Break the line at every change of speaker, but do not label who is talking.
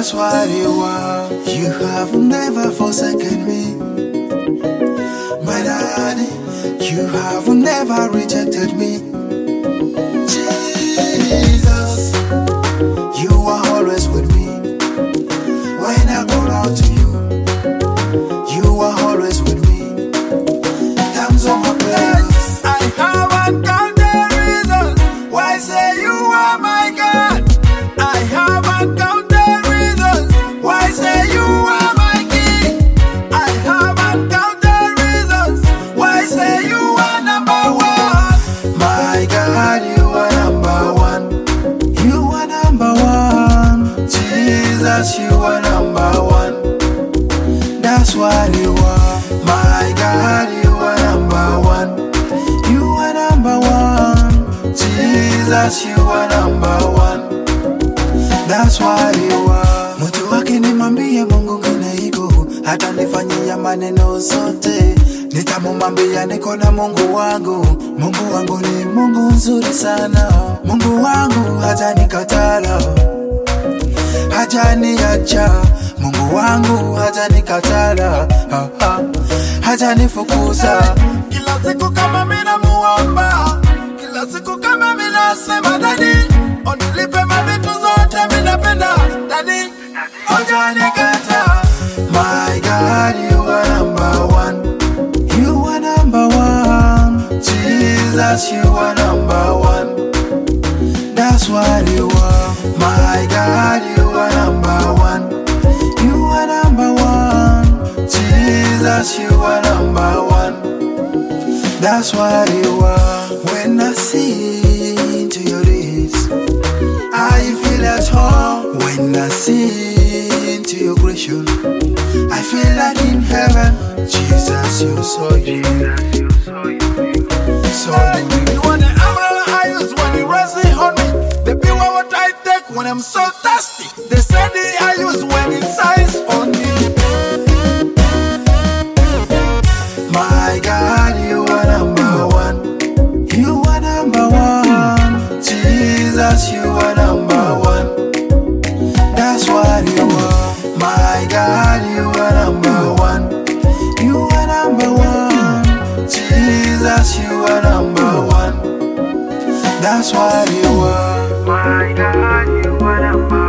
That's what you are. You have never forsaken me, my daddy. You have never rejected me, Jesus. You are always with me. When I go out to you, you are always with me. Times of my prayers, I haven't counted reasons why say you are my God. I haven't counted reasons why say you are my King. I haven't counted reasons why say you are number one. My God, you are number one. You are number one. Jesus, you are number one. That's what you are. My God, you are number one. You are number one. Jesus, you are number one. That's why you are. Mtu wake nimwambie Mungu ngine iko, hata nifanyia maneno zote. Nitamwambia niko na Mungu wangu. Mungu wangu ni Mungu nzuri sana. Mungu wangu hajanikatala, hajaniacha. Mungu wangu hajanikatala, hajanifukuza. Kila siku kama mina muomba, kila siku kama mina sema dadi, onilipe mavitu zote minapenda dadi, hajanikata. My God, you are number one. You are number one. Jesus, you are number one. That's what you are. My God, you are number one. You are number one. Jesus, you are number one. That's what you are. When I see into your eyes, I feel at home. When I see into your creation, I feel like in heaven. Jesus, you so unique. So unique. You want the umbrella I use when you resting on me. The pure what I take when I'm so thirsty. The sandy I use when it shines on me. My God, you are number one. You are number one. Jesus, you are number one. That's what you are. My God, you are number one. You are number one. Jesus, you are number one. That's what you are.
My God, you are number one.